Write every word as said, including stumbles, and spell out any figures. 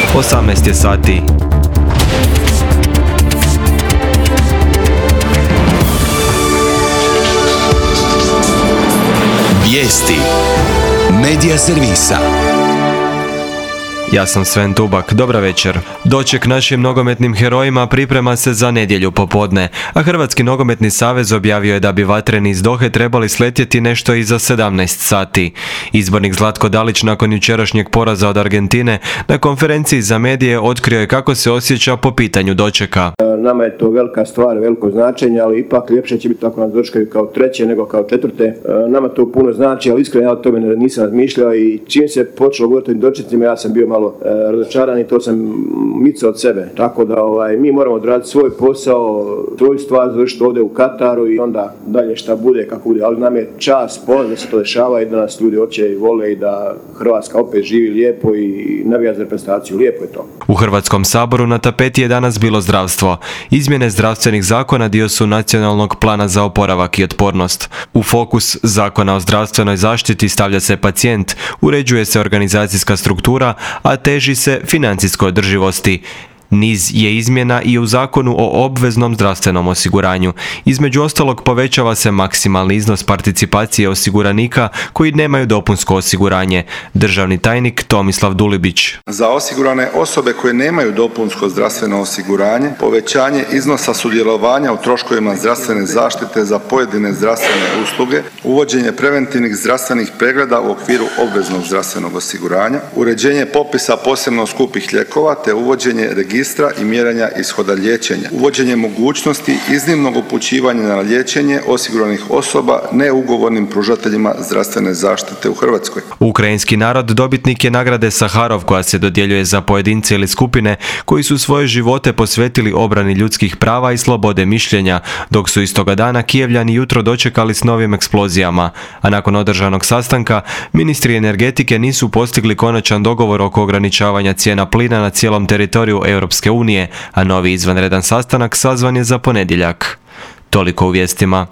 osamnaest je sati. Vijesti Medija servisa. Ja sam Sven Tubak, dobra večer. Doček našim nogometnim herojima priprema se za nedjelju popodne, a Hrvatski nogometni savez objavio je da bi vatreni iz Dohe trebali sletjeti nešto iza sedamnaest sati. Izbornik Zlatko Dalić nakon jučerašnjeg poraza od Argentine na konferenciji za medije otkrio je kako se osjeća po pitanju dočeka. Nama je to velika stvar, veliko značenje, ali ipak ljepše će biti tako nas dočekaju kao treće nego kao četvrte. Nama to puno znači, ali iskreno ja o tome nisam razmišljao i čim se počelo govoriti o dočecima, ja sam bio malo e, razočaran i to sam micao od sebe. Tako da ovaj, mi moramo odraditi svoj posao, svoju stvar završiti ovdje u Kataru i onda dalje šta bude, kako bude. Ali nam je čast, ponos da se to dešava i da nas ljudi hoće i vole i da Hrvatska opet živi lijepo i navija za reprezentaciju. Lijepo je to. U Hrvatskom saboru na tapeti je danas bilo zdravstvo. Izmjene zdravstvenih zakona dio su Nacionalnog plana za oporavak i otpornost. U fokus Zakona o zdravstvenoj zaštiti stavlja se pacijent, uređuje se organizacijska struktura, a teži se financijskoj održivosti. Niz je izmjena i u Zakonu o obveznom zdravstvenom osiguranju. Između ostalog povećava se maksimalni iznos participacije osiguranika koji nemaju dopunsko osiguranje. Državni tajnik Tomislav Dulibić. Za osigurane osobe koje nemaju dopunsko zdravstveno osiguranje, povećanje iznosa sudjelovanja u troškovima zdravstvene zaštite za pojedine zdravstvene usluge, uvođenje preventivnih zdravstvenih pregleda u okviru obveznog zdravstvenog osiguranja, uređenje popisa posebno skupih lijekova te uvođenje registra i mjerenja ishoda liječenja, uvođenje mogućnosti iznimnog upućivanja na liječenje osiguranih osoba neugovornim pružateljima zdravstvene zaštite u Hrvatskoj. Ukrajinski narod dobitnik je nagrade Saharov koja se dodjeljuje za pojedince ili skupine koji su svoje živote posvetili obrani ljudskih prava i slobode mišljenja, dok su istoga dana Kijevljani jutro dočekali s novim eksplozijama. A nakon održanog sastanka, ministri energetike nisu postigli konačan dogovor oko ograničavanja cijena plina na cijelom teritoriju Europske unije, a novi izvanredan sastanak sazvan je za ponedjeljak. Toliko u vijestima.